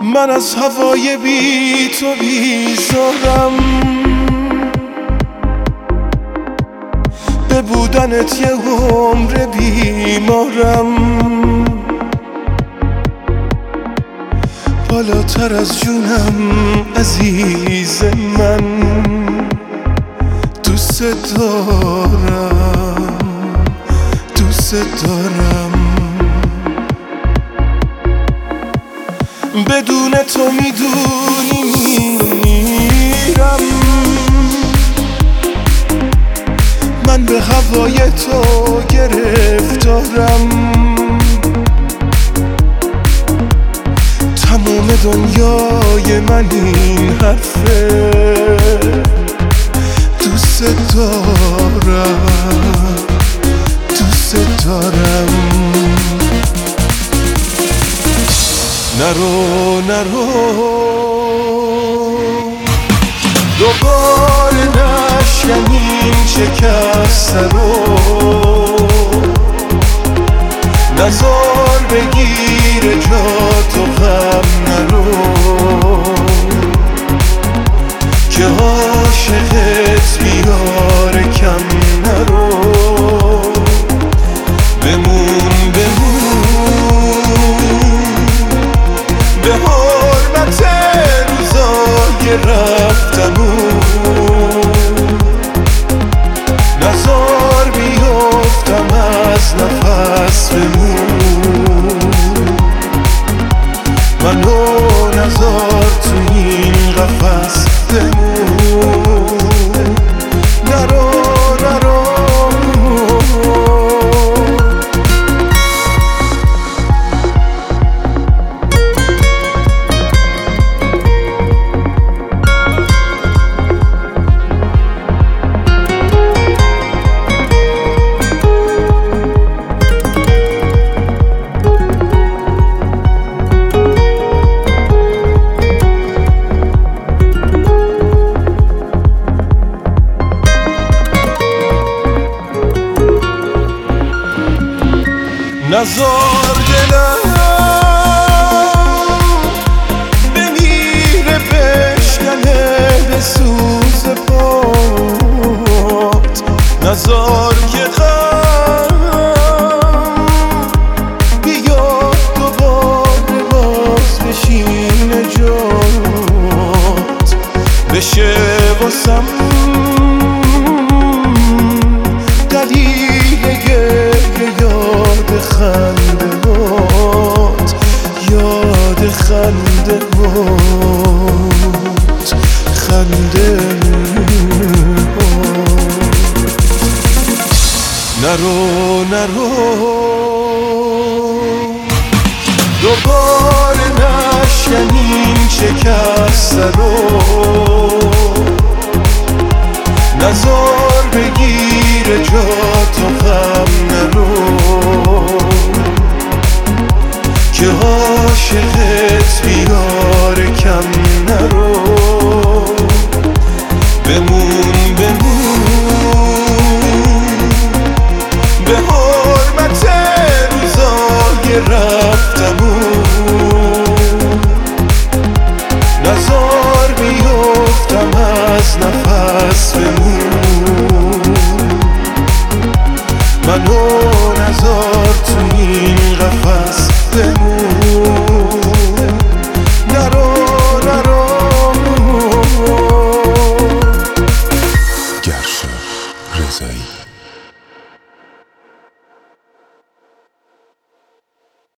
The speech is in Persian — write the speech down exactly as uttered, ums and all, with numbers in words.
من از هوای بی تو بیزارم، به بودنت یه عمر بیمارم، بالاتر از جونم عزیز من، دوست دارم دوست دارم. بدون تو میدونی میرم، من به هوای تو گرفتارم، تمام دنیای من این حرفه، دوست دارم دوست دارم. نرو نرو دوباره نشکنیم شکسته رو، نزار بگیر جا تو غم نرو، که عاشقت بیاره کم نرو، بمون بمون به حرمت روزای رفتمون، نزار بیفتم از نفس بمون، منو نزار تو این قفس بمون. نرو نرو نزار دلم بمیره بشکنه به سوز پات، نزار که غم بیاد دوباره باز بشینه جات، بشه واسم دلیل گریه یاد خنده هات، یاد خنده هات خنده هات. نرو نرو دوباره نشکنیم شکسته رو، نزار بگیر جا تو غم نرو،